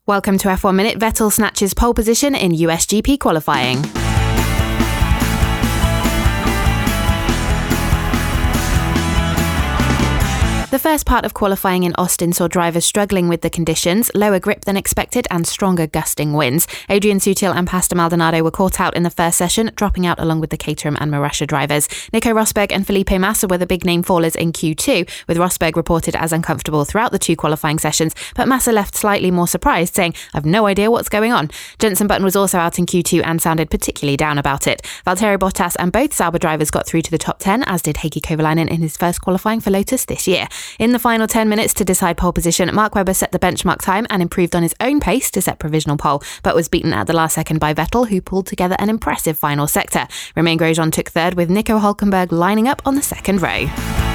Welcome to F1 Minute. Vettel snatches pole position in US GP qualifying. The first part of qualifying in Austin saw drivers struggling with the conditions, lower grip than expected and stronger gusting winds. Adrian Sutil and Pastor Maldonado were caught out in the first session, dropping out along with the Caterham and Marussia drivers. Nico Rosberg and Felipe Massa were the big name fallers in Q2, with Rosberg reported as uncomfortable throughout the two qualifying sessions, but Massa left slightly more surprised, saying, "I've no idea what's going on." Jenson Button was also out in Q2 and sounded particularly down about it. Valtteri Bottas and both Sauber drivers got through to the top 10, as did Heikki Kovalainen in his first qualifying for Lotus this year. In the final 10 minutes to decide pole position, Mark Webber set the benchmark time and improved on his own pace to set provisional pole, but was beaten at the last second by Vettel, who pulled together an impressive final sector. Romain Grosjean took third, with Nico Hülkenberg lining up on the second row.